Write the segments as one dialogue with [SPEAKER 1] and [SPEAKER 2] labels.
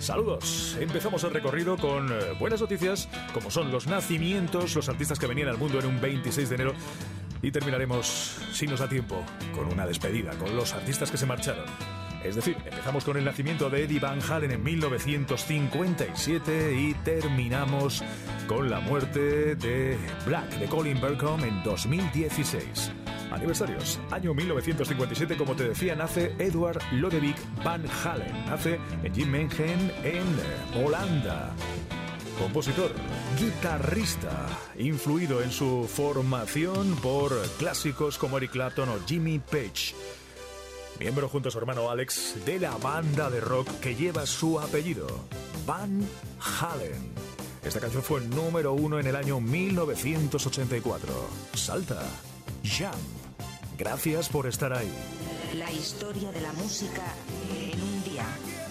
[SPEAKER 1] Saludos, empezamos el recorrido con buenas noticias, como son los nacimientos, los artistas que venían al mundo en un 26 de enero, y terminaremos, si nos da tiempo, con una despedida, con los artistas que se marcharon. Es decir, empezamos con el nacimiento de Eddie Van Halen en 1957 y terminamos con la muerte de Black, de Colin Burkham, en 2016. Aniversarios. Año 1957, como te decía, nace Edward Lodewijk Van Halen. Nace en Nijmegen, en Holanda. Compositor, guitarrista, influido en su formación por clásicos como Eric Clapton o Jimmy Page. Miembro junto a su hermano Alex de la banda de rock que lleva su apellido, Van Halen. Esta canción fue el número 1 en el año 1984. Salta, Jump. Gracias por estar ahí.
[SPEAKER 2] La historia de la música en un día.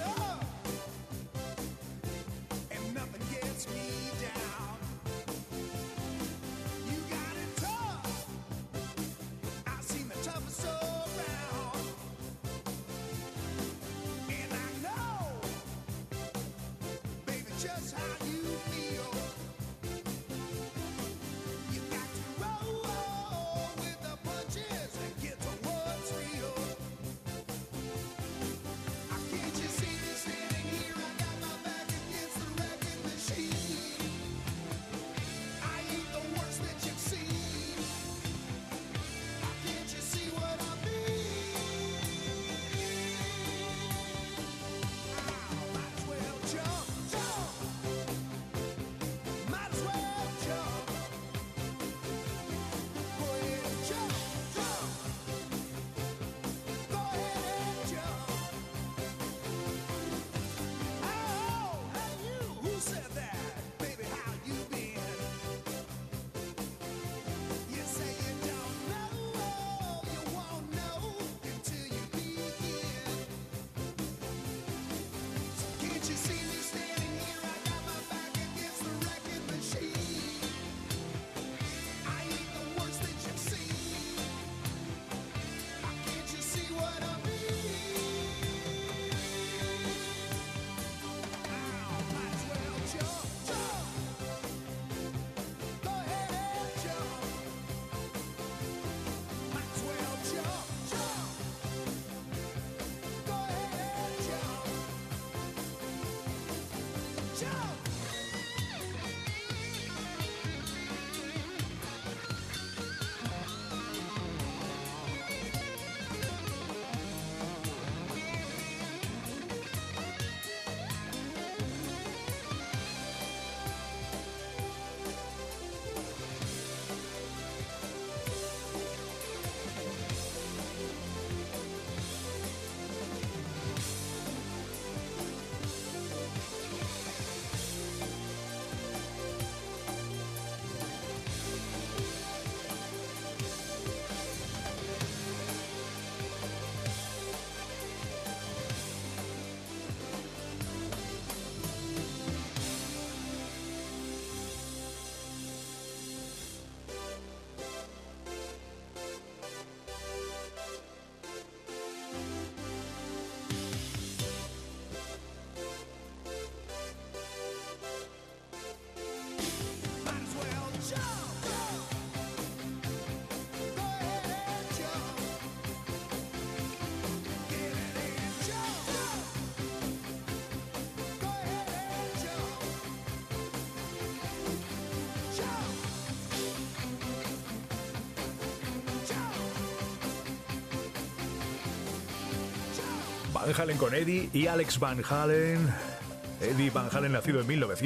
[SPEAKER 1] Van Halen con Eddie y Alex Van Halen. Eddie Van Halen, nacido en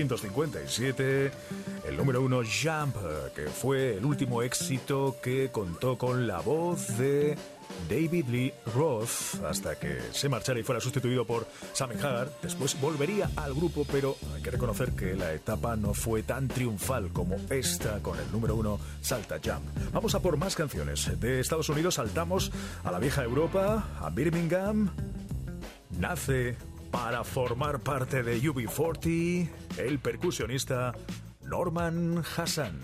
[SPEAKER 1] 1957. El número 1, Jump, que fue el último éxito que contó con la voz de David Lee Roth hasta que se marchara y fuera sustituido por Sammy Hagar. Después volvería al grupo, pero hay que reconocer que la etapa no fue tan triunfal como esta con el número 1, Salta, Jump. Vamos a por más canciones. De Estados Unidos saltamos a la vieja Europa, a Birmingham. Nace para formar parte de UB40 el percusionista Norman Hassan.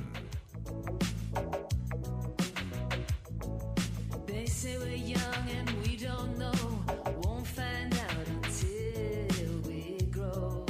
[SPEAKER 3] They say we're young and we don't know, won't find out until we grow.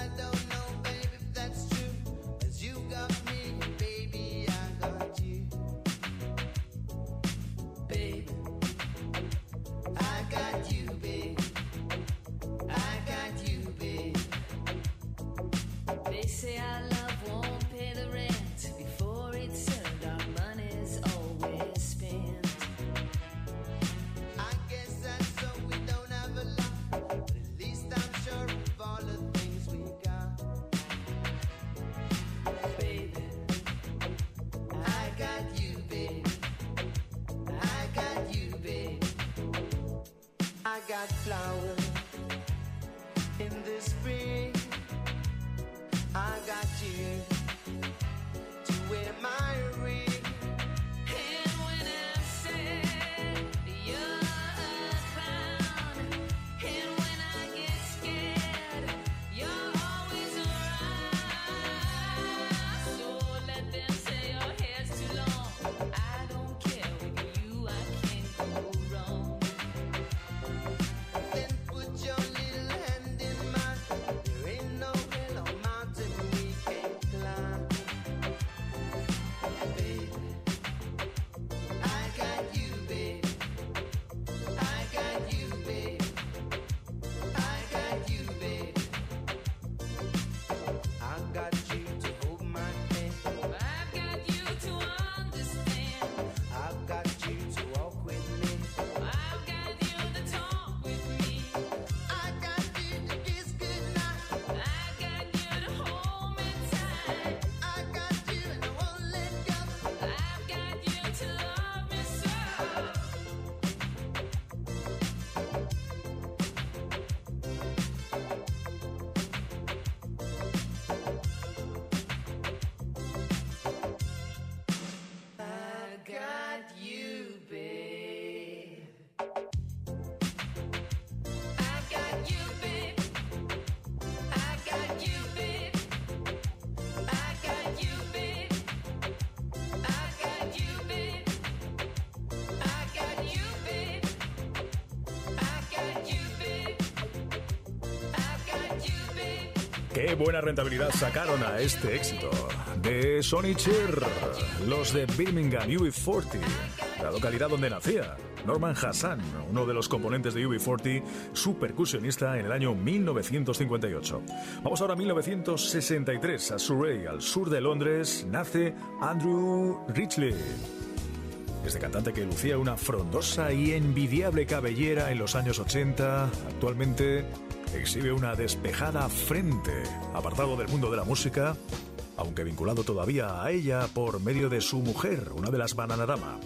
[SPEAKER 1] Qué buena rentabilidad sacaron a este éxito de Sonny Cher, los de Birmingham UB40, la localidad donde nacía Norman Hassan, uno de los componentes de UB40, su percusionista en el año 1958. Vamos ahora a 1963, a Surrey, al sur de Londres, nace Andrew Ridgeley. Este cantante que lucía una frondosa y envidiable cabellera en los años 80, actualmente exhibe una despejada frente, apartado del mundo de la música, aunque vinculado todavía a ella por medio de su mujer, una de las Bananarama.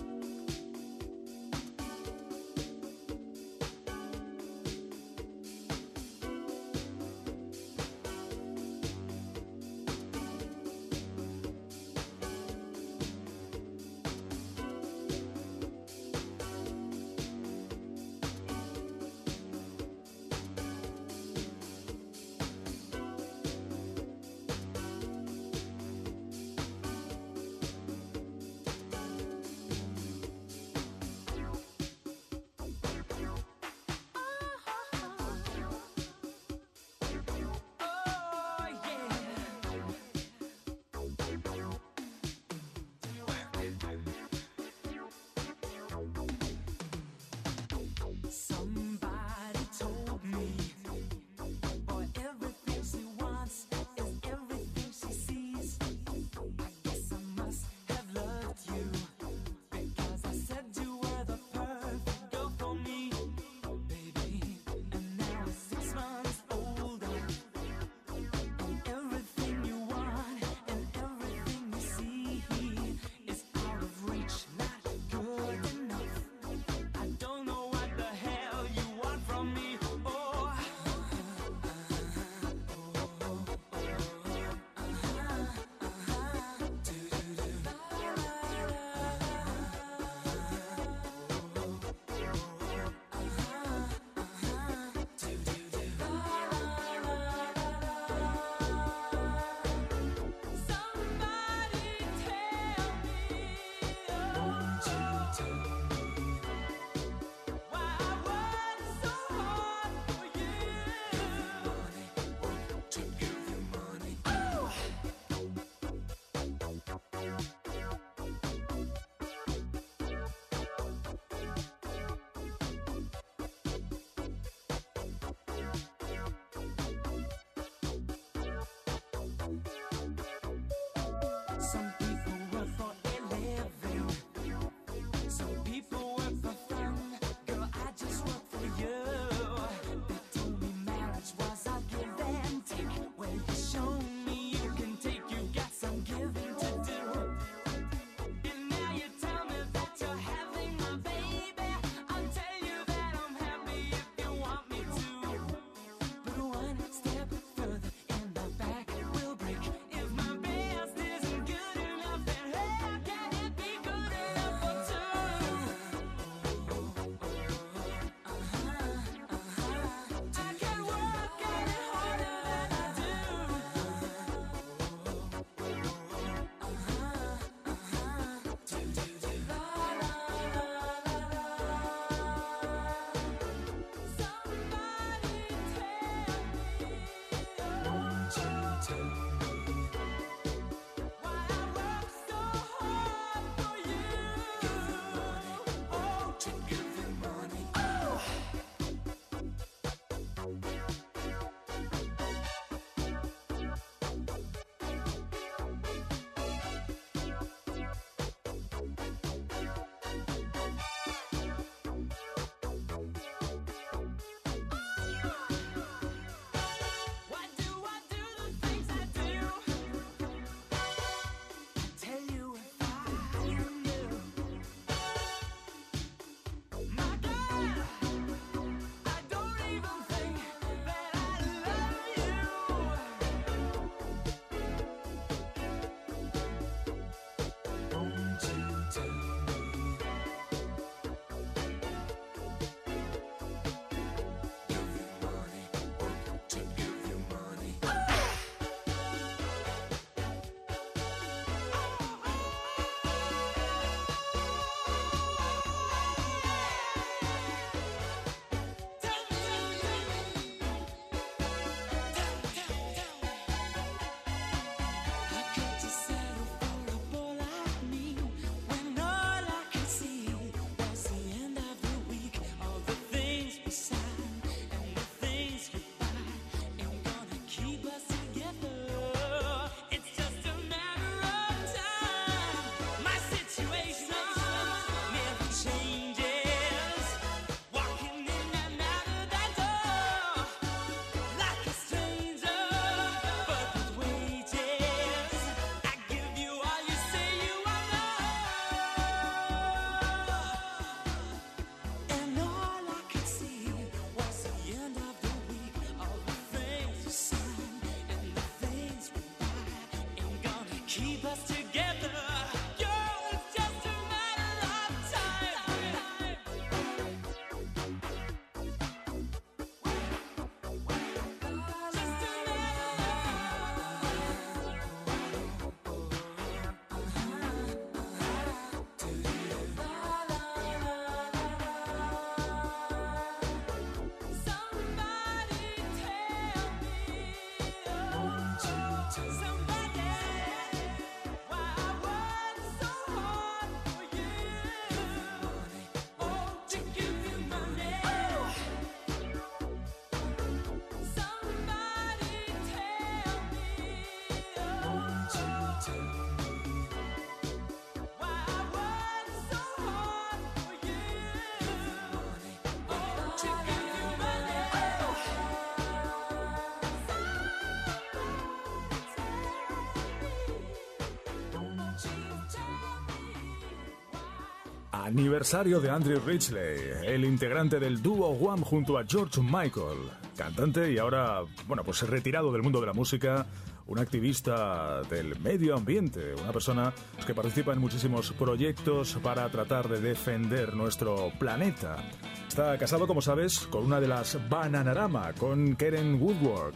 [SPEAKER 1] Aniversario de Andrew Ridgeley, el integrante del dúo Wham junto a George Michael, cantante y ahora, pues retirado del mundo de la música, un activista del medio ambiente, una persona que participa en muchísimos proyectos para tratar de defender nuestro planeta. Está casado, como sabes, con una de las Bananarama, con Karen Woodward.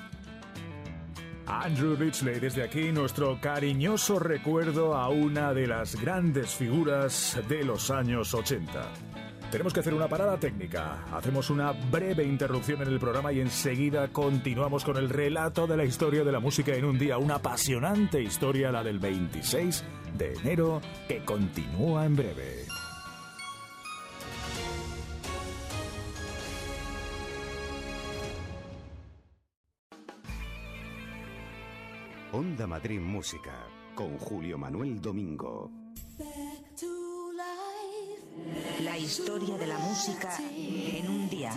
[SPEAKER 1] Andrew Ridgeley, desde aquí nuestro cariñoso recuerdo a una de las grandes figuras de los años 80. Tenemos que hacer una parada técnica, hacemos una breve interrupción en el programa y enseguida continuamos con el relato de la historia de la música en un día, una apasionante historia, la del 26 de enero, que continúa en breve.
[SPEAKER 4] Onda Madrid Música, con Julio Manuel Domingo.
[SPEAKER 2] La historia de la música en un día.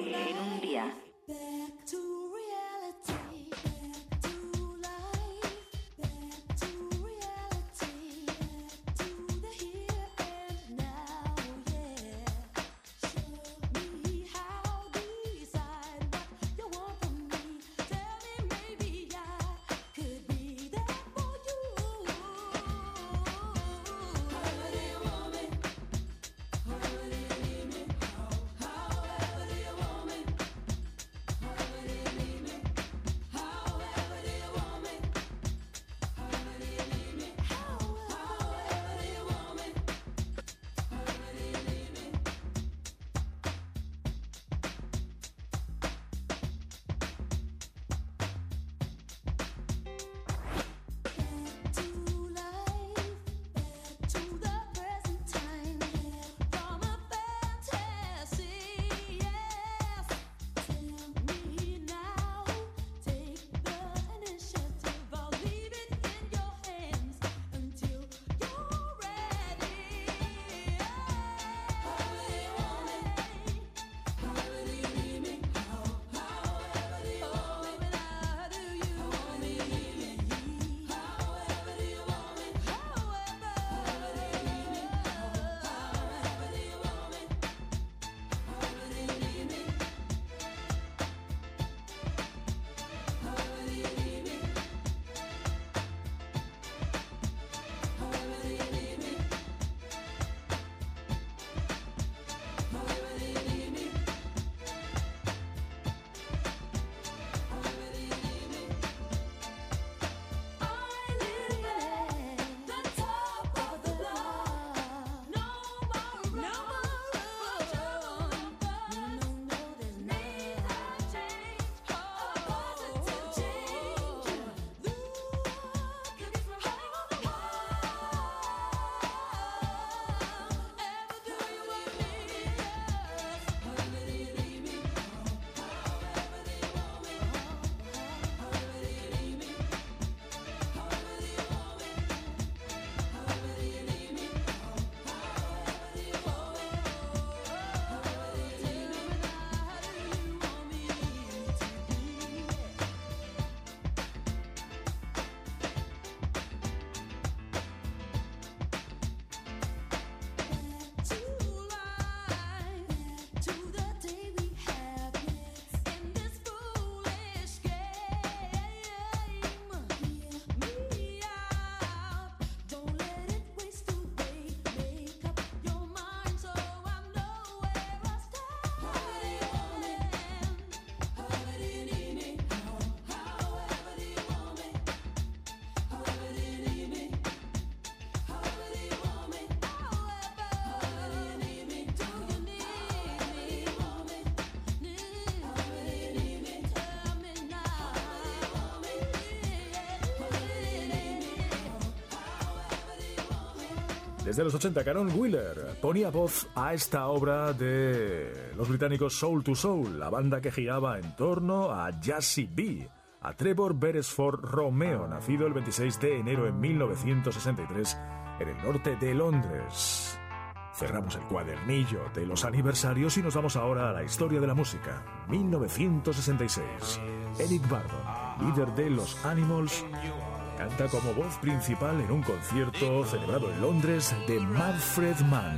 [SPEAKER 1] Desde los 80, Caron Wheeler ponía voz a esta obra de los británicos Soul to Soul, la banda que giraba en torno a Jazzy B, a Trevor Beresford Romeo, nacido el 26 de enero de 1963 en el norte de Londres. Cerramos el cuadernillo de los aniversarios y nos vamos ahora a la historia de la música. 1966. Eric Burdon, líder de los Animals, Canta como voz principal en un concierto celebrado en Londres de Manfred Mann.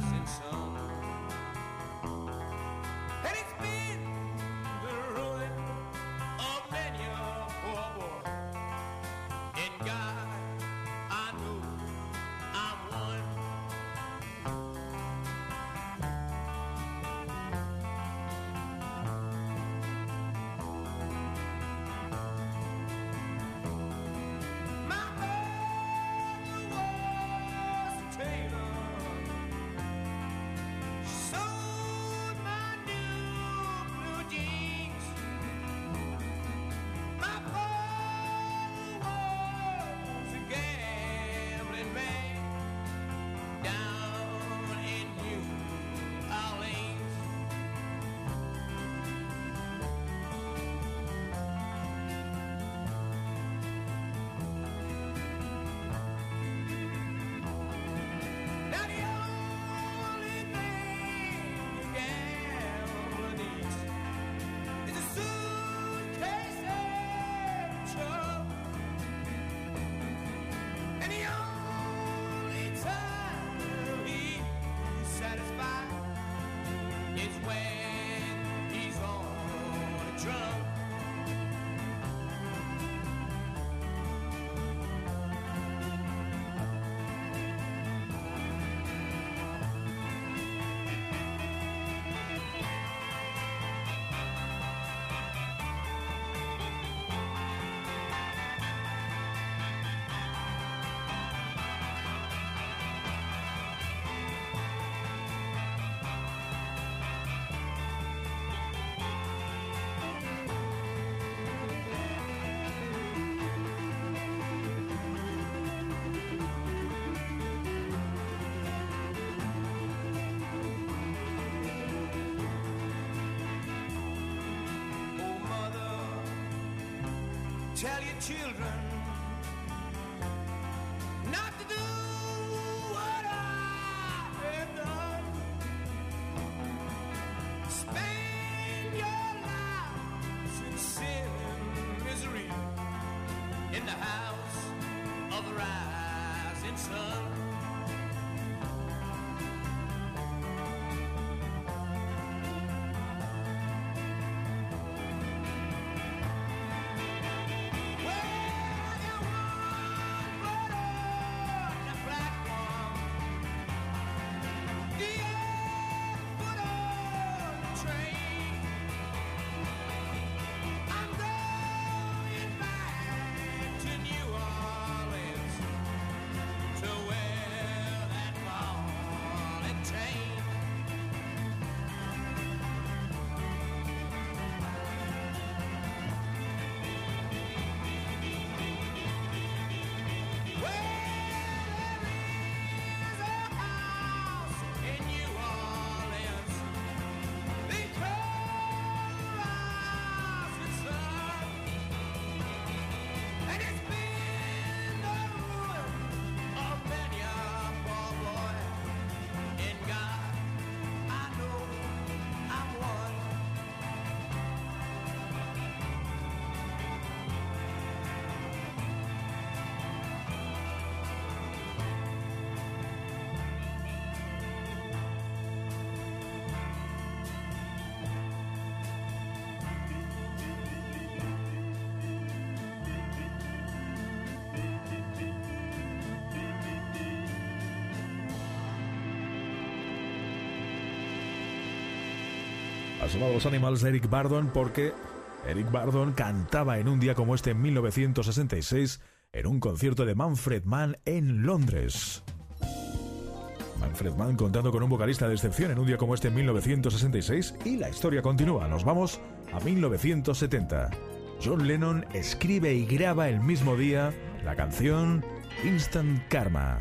[SPEAKER 5] Tell your children not to do what I have done. Spend your lives in sin and misery in the house of the rising sun.
[SPEAKER 1] Ha sonado los Animals de Eric Burdon porque Eric Burdon cantaba en un día como este en 1966 en un concierto de Manfred Mann en Londres. Manfred Mann contando con un vocalista de excepción en un día como este en 1966 y la historia continúa. Nos vamos a 1970. John Lennon escribe y graba el mismo día la canción Instant Karma.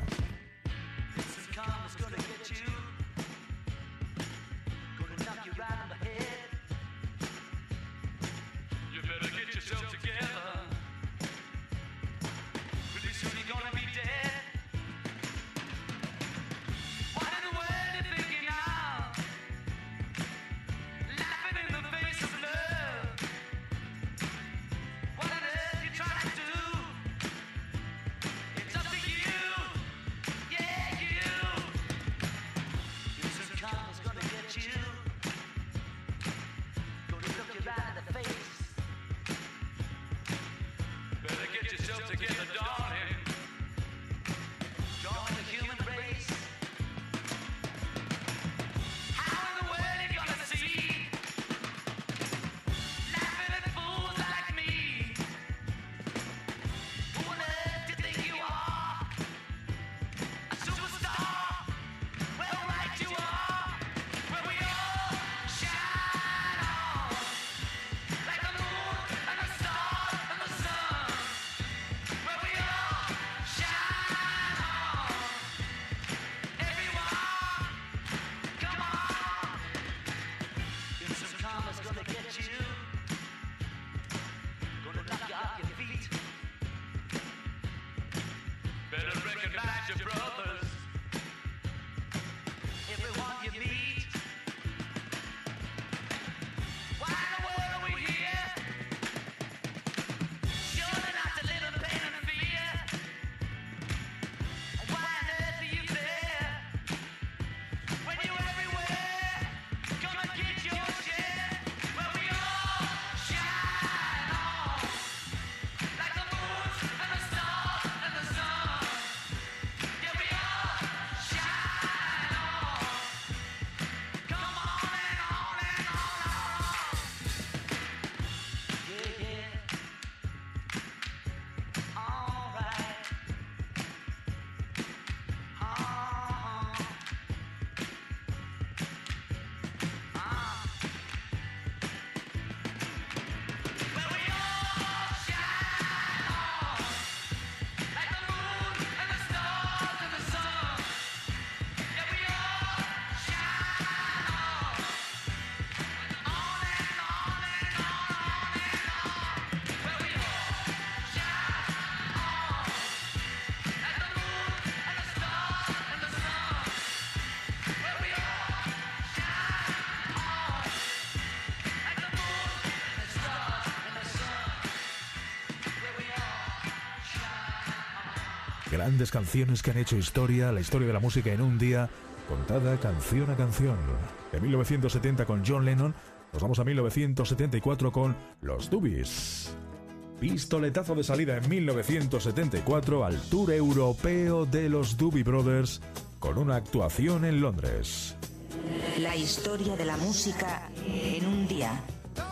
[SPEAKER 1] Grandes canciones que han hecho historia, la historia de la música en un día, contada canción a canción. De 1970 con John Lennon, nos vamos a 1974 con los Doobies. Pistoletazo de salida en 1974 al Tour Europeo de los Doobie Brothers, con una actuación en Londres.
[SPEAKER 2] La historia de la música en un día.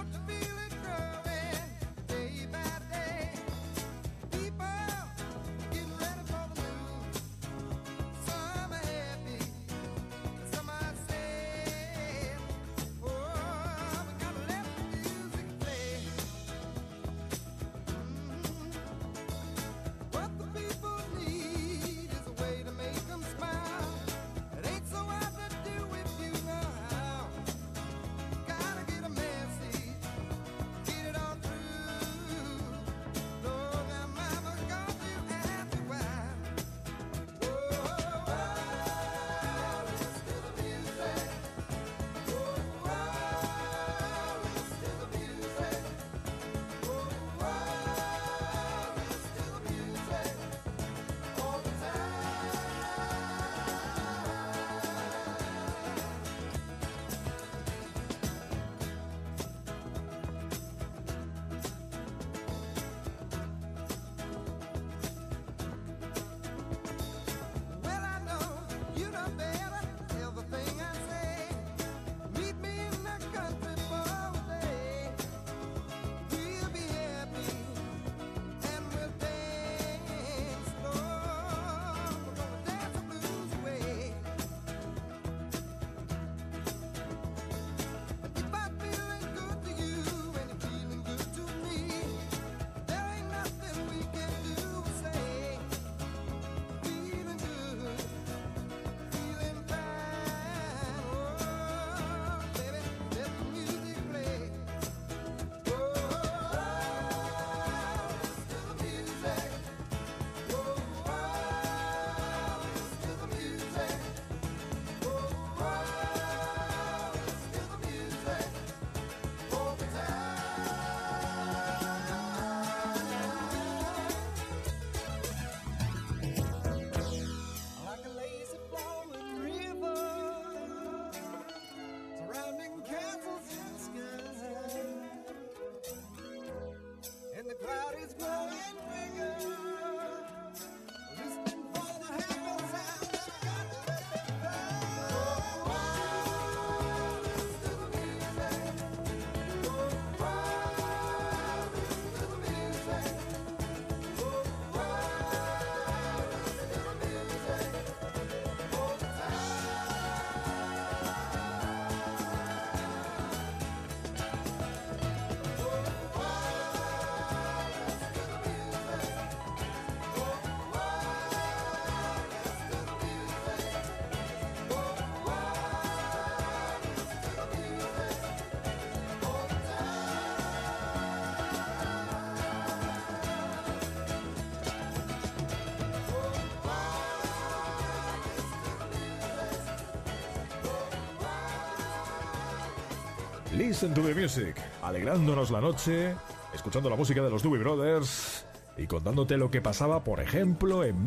[SPEAKER 1] Listen to the music, alegrándonos la noche, escuchando la música de los Doobie Brothers y contándote lo que pasaba, por ejemplo, en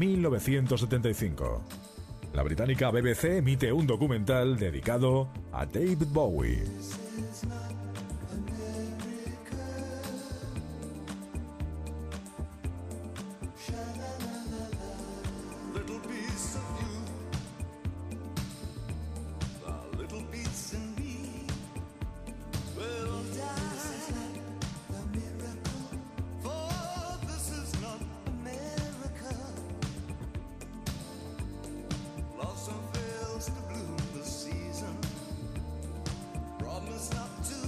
[SPEAKER 1] 1975. La británica BBC emite un documental dedicado a David Bowie.
[SPEAKER 5] Blossom fails to bloom this season. Promise not to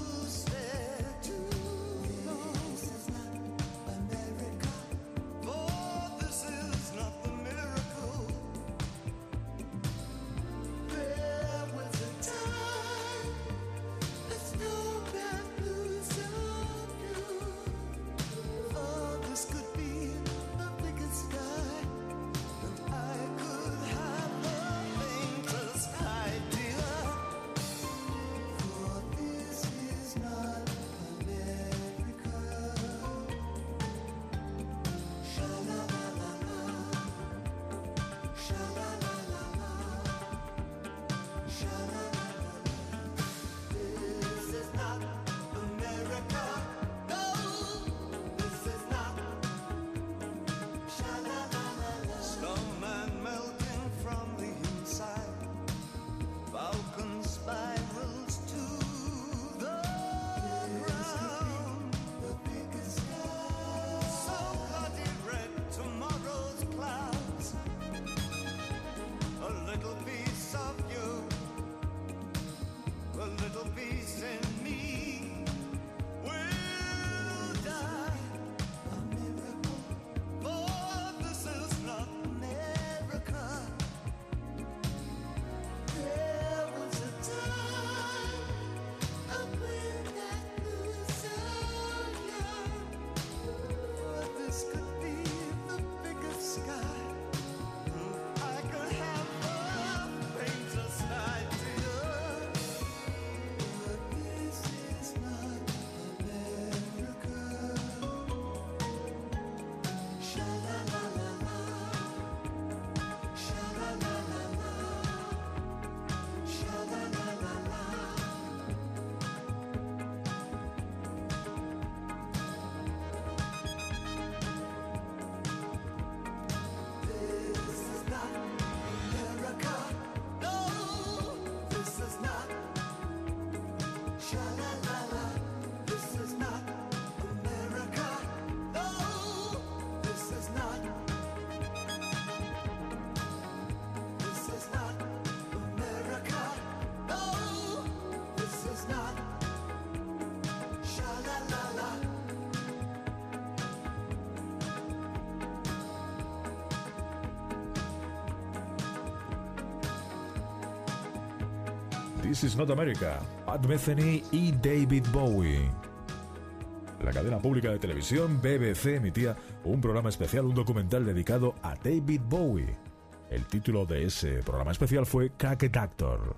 [SPEAKER 1] This is not America, Pat Metheny y David Bowie. La cadena pública de televisión BBC emitía un programa especial, un documental dedicado a David Bowie. El título de ese programa especial fue Cracked Actor.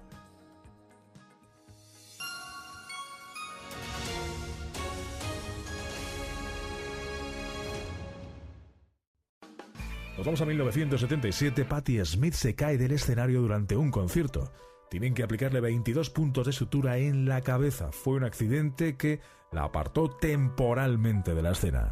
[SPEAKER 1] Nos vamos a 1977. Patti Smith se cae del escenario durante un concierto. Tienen que aplicarle 22 puntos de sutura en la cabeza. Fue un accidente que la apartó temporalmente de la escena.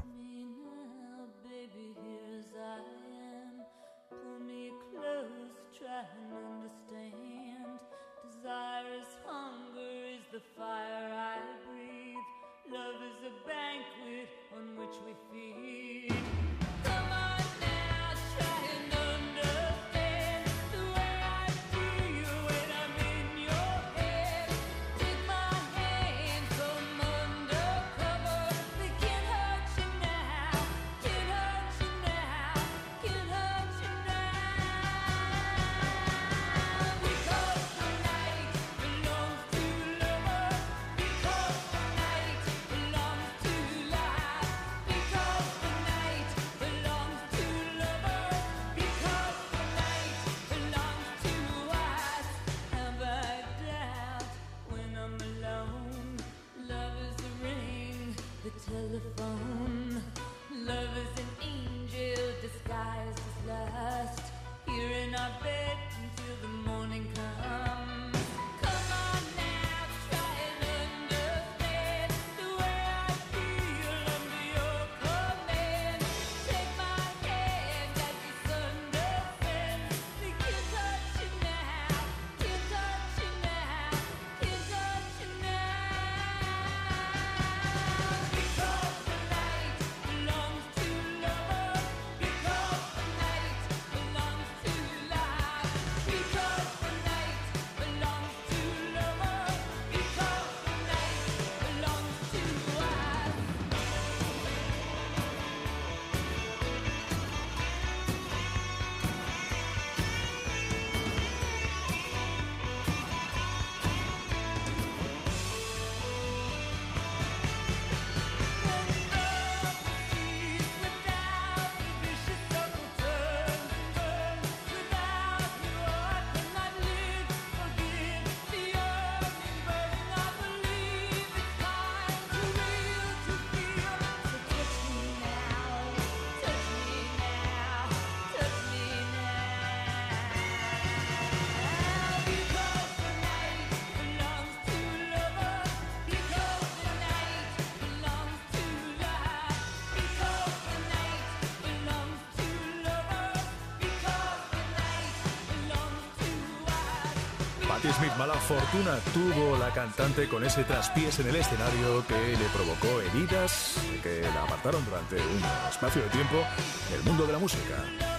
[SPEAKER 1] Patti Smith, mala fortuna tuvo la cantante con ese traspiés en el escenario que le provocó heridas que la apartaron durante un espacio de tiempo del mundo de la música.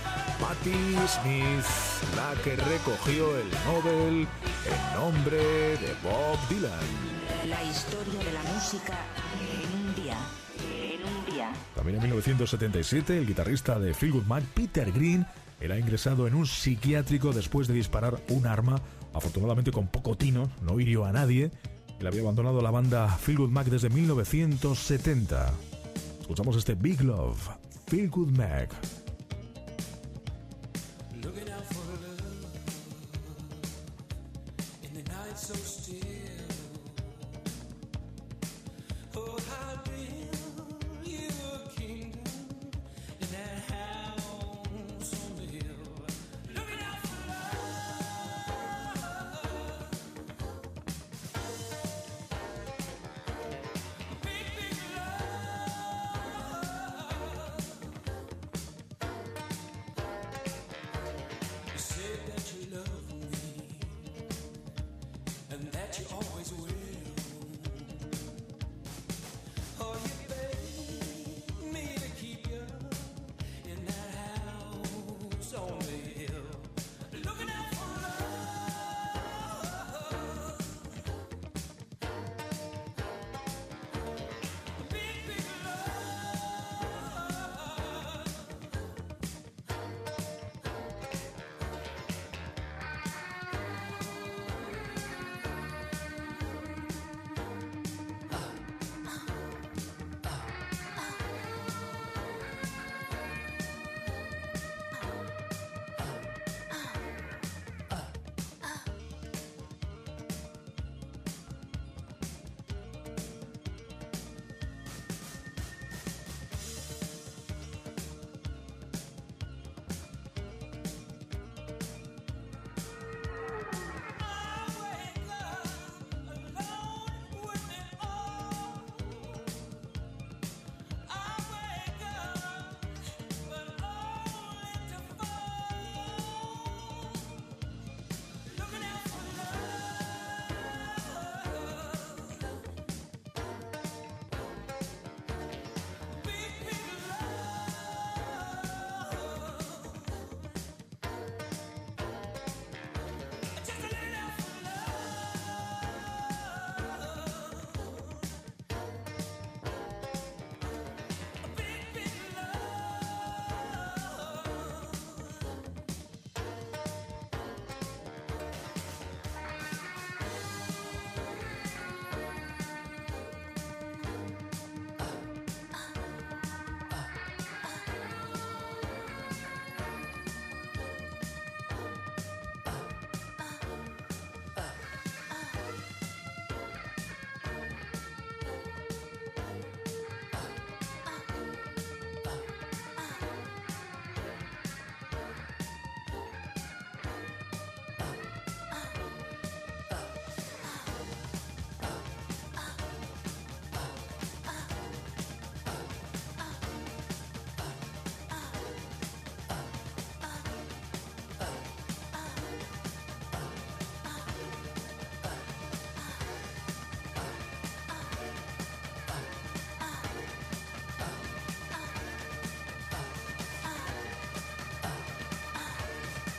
[SPEAKER 1] Patti Smith, la que recogió el Nobel en nombre de Bob Dylan.
[SPEAKER 2] La historia de la música en un día.
[SPEAKER 1] También en 1977, el guitarrista de Fleetwood Mac, Peter Green, era ingresado en un psiquiátrico después de disparar un arma. Afortunadamente con poco tino, no hirió a nadie. Él había abandonado la banda Fleetwood Mac desde 1970. Escuchamos este Big Love, Fleetwood Mac.
[SPEAKER 5] That you always will. Oh,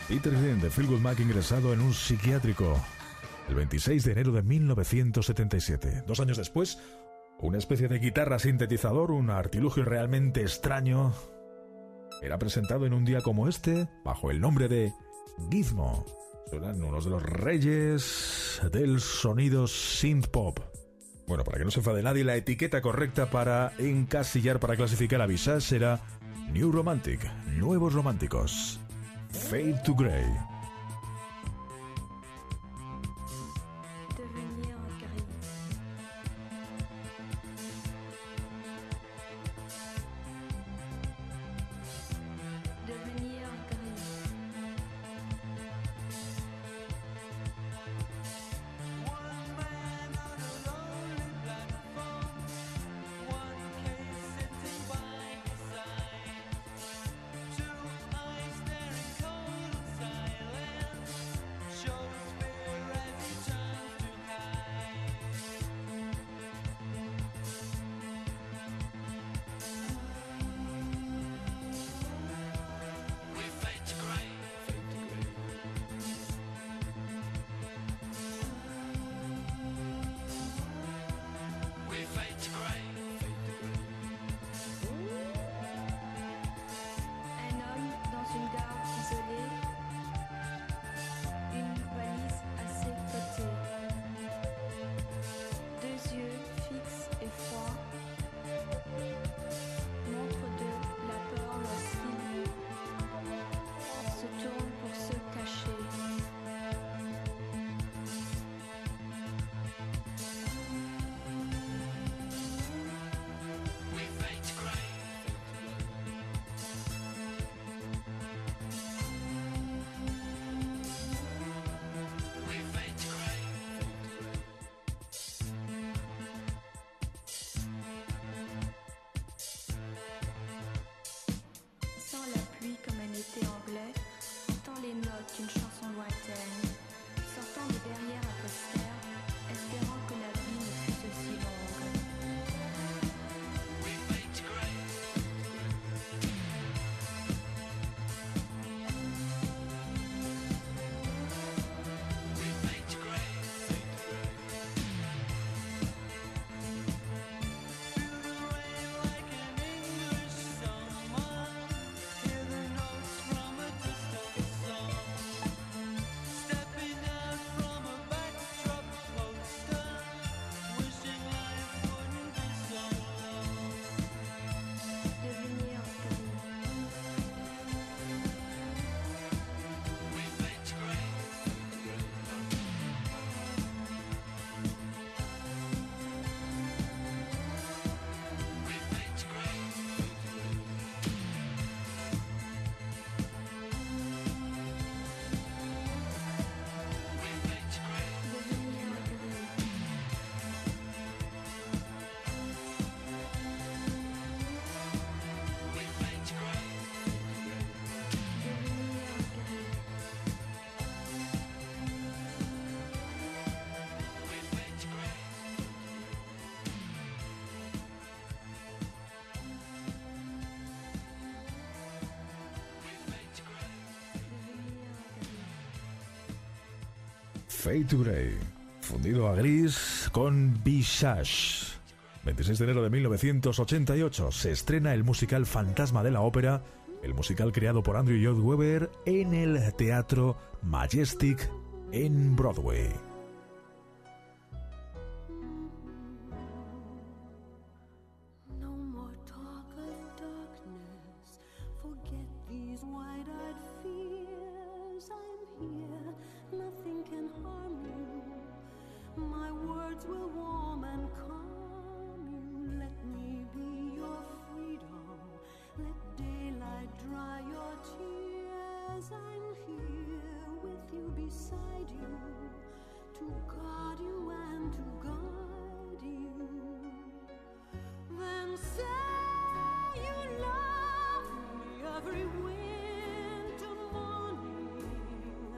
[SPEAKER 1] Peter Green de Fleetwood Mac ingresado en un psiquiátrico el 26 de enero de 1977. 2 años después, una especie de guitarra sintetizador, un artilugio realmente extraño, era presentado en un día como este bajo el nombre de Gizmo. Eran unos de los reyes del sonido synth pop. Bueno, para que no se enfade nadie, la etiqueta correcta para encasillar, para clasificar a Visage era New Romantic, Nuevos Románticos. Fade to Grey. Fade to Grey, fundido a gris con Visage. 26 de enero de 1988 se estrena el musical Fantasma de la Ópera, el musical creado por Andrew Lloyd Webber en el Teatro Majestic en Broadway.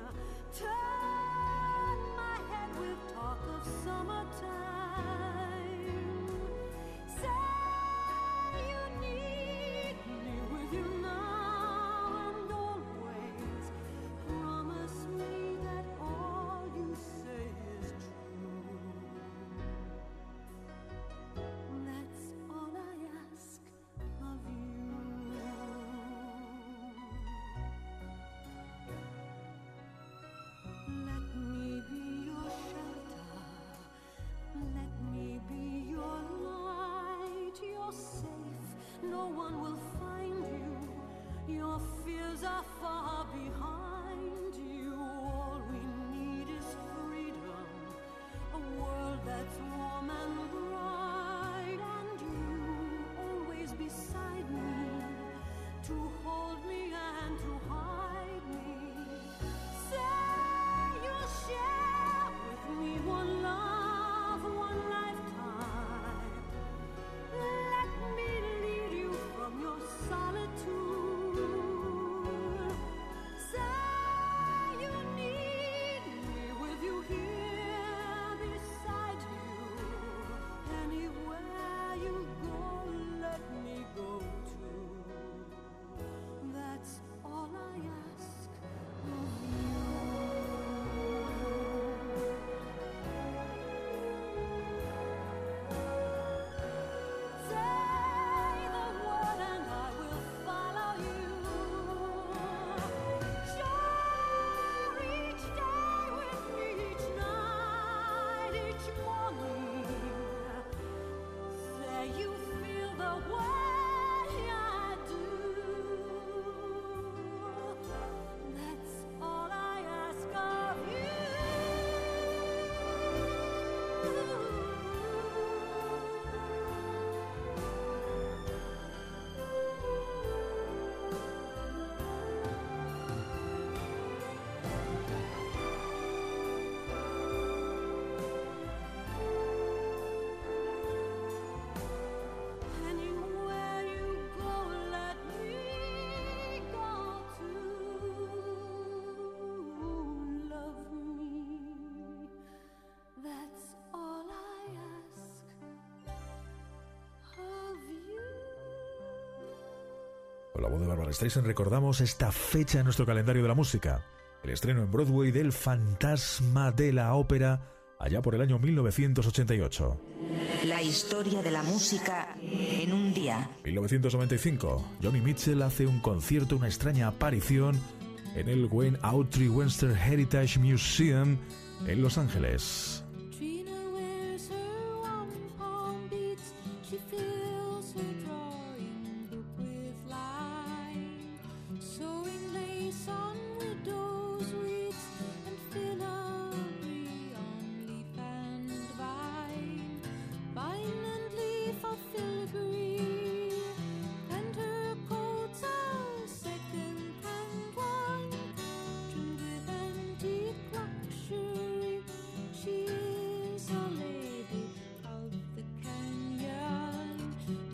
[SPEAKER 6] Turn my head with talk of summertime.
[SPEAKER 3] troubles are far behind you. All we need is freedom, a world that's warm and bright, and you always beside me, to hold me and to hide me. Say you'll share with me one love, one lifetime. Let me lead you from your solitude. Say you need me with you here beside you. Anywhere you go, let me go too. That's all I ask of you. Say the word and I will follow you. Share each day with me, each night, each morning. Say you feel the way I do. That's all I ask of you. Anywhere you go, let me go too. Love me. That's all I ask of you.
[SPEAKER 1] Con la voz de Barbra Streisand recordamos esta fecha en nuestro calendario de la música, el estreno en Broadway del Fantasma de la Ópera, allá por el año 1988.
[SPEAKER 2] La historia de la música en un día.
[SPEAKER 1] 1995, Joni Mitchell hace un concierto, una extraña aparición en el Wayne Autry Western Heritage Museum en Los Ángeles.
[SPEAKER 3] Trina wears her one-palm beads. She fills her drawing book with line, sewing lace on widow's weeds and filigree on leaf and vine, vine and leaf of filigree, and her coats are second-hand one, trimmed with antique luxury. She is a lady of the canyon.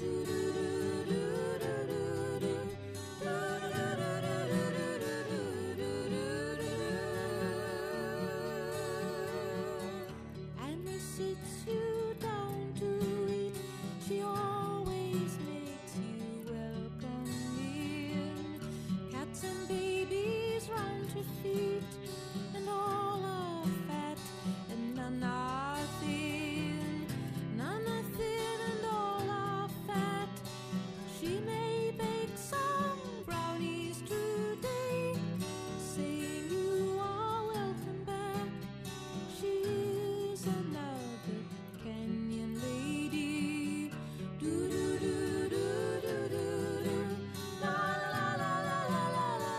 [SPEAKER 3] And he sits you down to eat. She always makes you welcome in. Cats and babies round her feet, and all are fat and none are thin. None are thin and all are fat. She may bake some brownies today, saying you are welcome back. She is another canyon lady. Do do do do do do do. La la la la la la la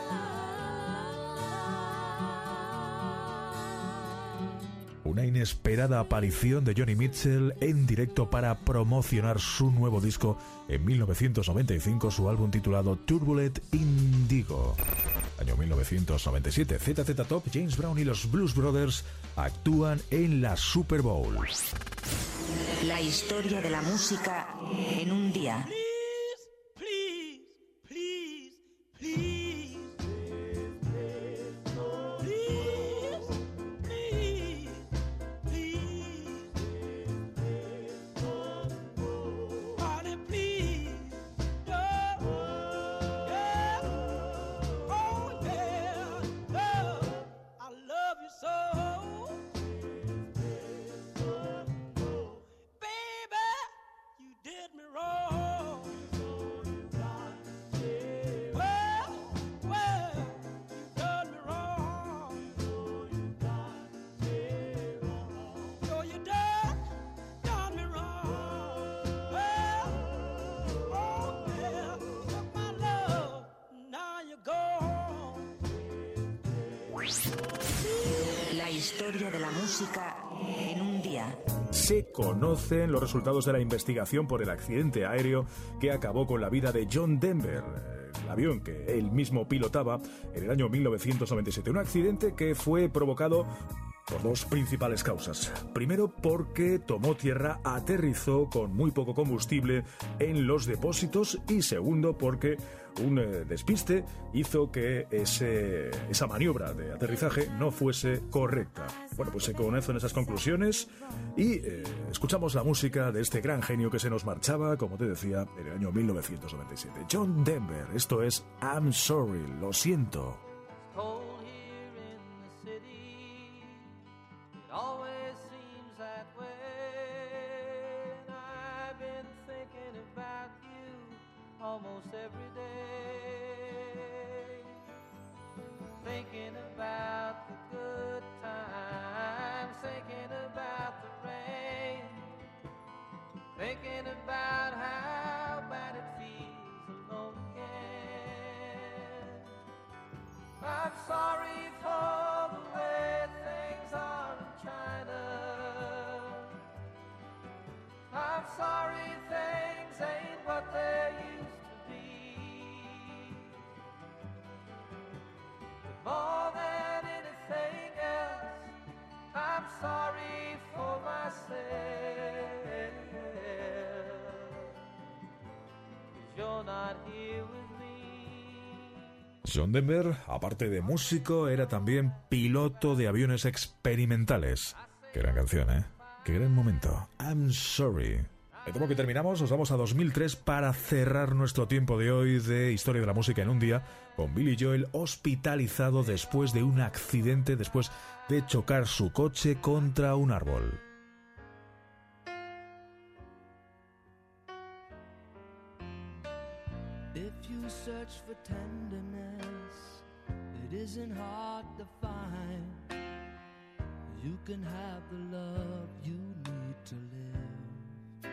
[SPEAKER 3] la.
[SPEAKER 1] Una inesperada aparición de Joni Mitchell en directo para promocionar su nuevo disco en 1995, su álbum titulado Turbulent Indigo. Año 1997, ZZ Top, James Brown y los Blues Brothers actúan en la Super Bowl.
[SPEAKER 2] La historia de la música en un día.
[SPEAKER 5] Please, please, please, please. Please, please, please. Honey, please. Yeah. Yeah. Oh, yeah. Yeah. I love you so. Baby, you did me wrong. Well, you done me wrong. So you done me wrong. Well, oh yeah, took my love, now you're gone.
[SPEAKER 2] La historia de la música en un día.
[SPEAKER 1] Se conocen los resultados de la investigación por el accidente aéreo que acabó con la vida de John Denver, el avión que él mismo pilotaba en el año 1997. Un accidente que fue provocado por dos principales causas. Primero, porque tomó tierra, aterrizó con muy poco combustible en los depósitos, y segundo, porque un despiste hizo que esa maniobra de aterrizaje no fuese correcta. Bueno, pues se conocen esas conclusiones y escuchamos la música de este gran genio que se nos marchaba, como te decía, en el año 1997. John Denver, esto es I'm Sorry, lo siento.
[SPEAKER 5] Always seems that way. I've been thinking about you almost every day. Thinking about the good times, thinking about the rain, thinking about how bad it feels alone again. I'm sorry for the way things are in China. I'm sorry things ain't what they used to be. But more than anything else, I'm sorry for myself. 'Cause you're not here with me.
[SPEAKER 1] John Denver, aparte de músico, era también piloto de aviones experimentales. Qué gran canción, ¿eh? Qué gran momento. I'm Sorry. Me temo que terminamos, nos vamos a 2003 para cerrar nuestro tiempo de hoy de Historia de la Música en un día, con Billy Joel hospitalizado después de un accidente, después de chocar su coche contra un árbol.
[SPEAKER 6] If you search for tenderness, it isn't hard to find. You can have the love you need to live.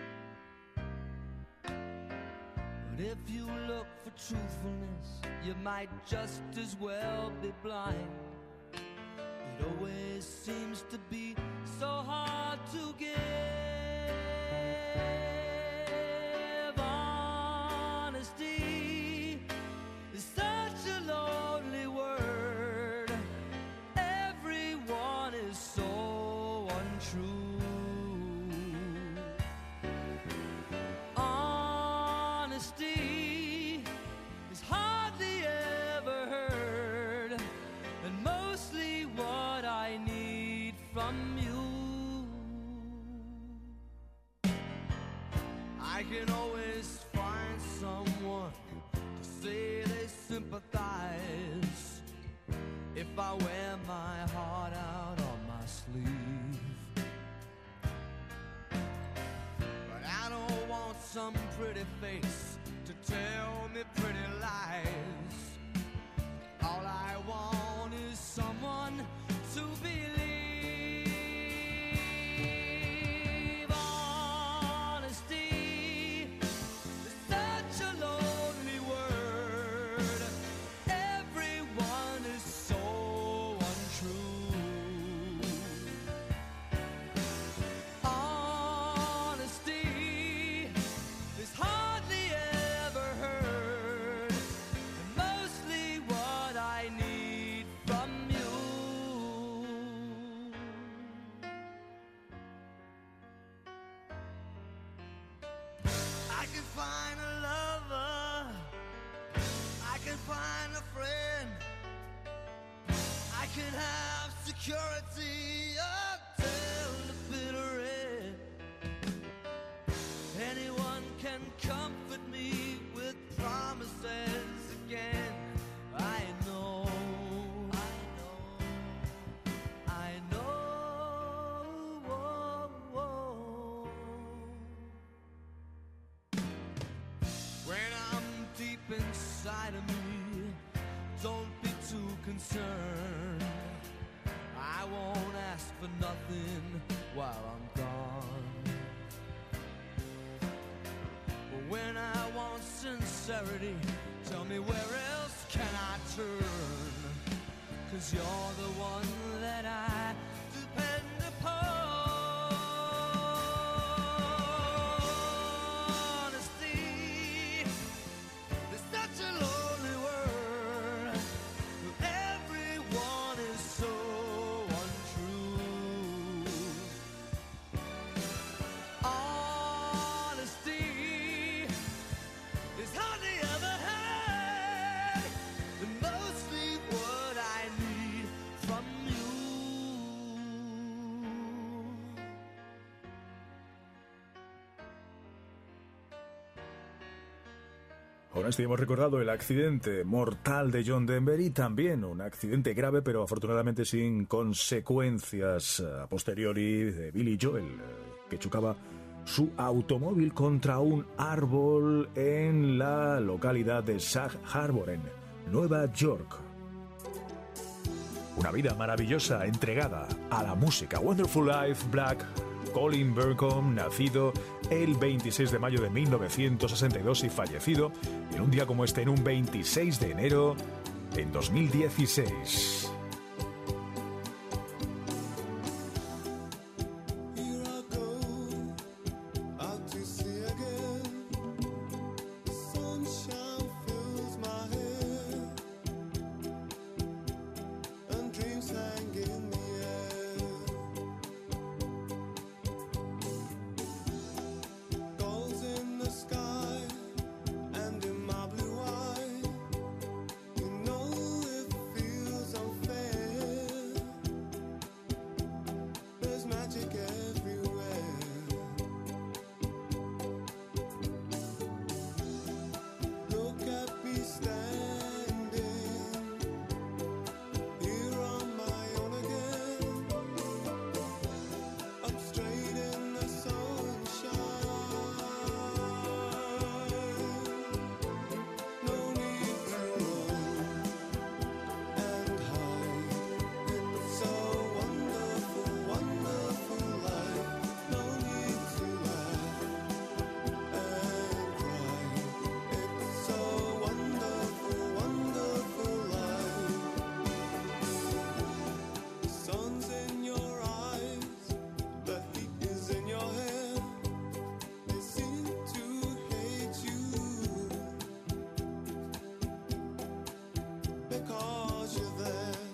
[SPEAKER 6] But if you look for truthfulness, you might just as well be blind. It always seems to be so hard to give. Honesty is such a lonely word. Everyone is so untrue. Honesty is hardly ever heard, and mostly what I need from you. I can always find someone to say they sympathize if I wear my heart out on my sleeve. But I don't want some pretty face to tell me pretty lies. All I want is someone to believe. Honesty is such a lonely word. Everyone is so untrue. Honesty is hardly ever heard, and mostly what I need from you. I can find a lover, I can find a friend, I can have security until the bitter end. Anyone can comfort me with promises again. I know, I know. When I'm deep inside of me, don't be too concerned. I won't ask for nothing while I'm gone. But when I want sincerity, tell me where else can I turn? 'Cause 'cause you're the one that I depend upon. Honesty is such a lonely world. Everyone is so untrue. Honesty is hardly ever had, and mostly what I need from you.
[SPEAKER 1] Honesty, hemos recordado el accidente mortal de John Denver y también un accidente grave, pero afortunadamente sin consecuencias a posteriori, de Billy Joel, que chocaba su automóvil contra un árbol en la localidad de Sag Harbor, en Nueva York. Una vida maravillosa entregada a la música. Wonderful Life, Black Colin Burncombe, nacido el 26 de mayo de 1962 y fallecido en un día como este, en un 26 de enero en 2016.
[SPEAKER 7] Because you're there.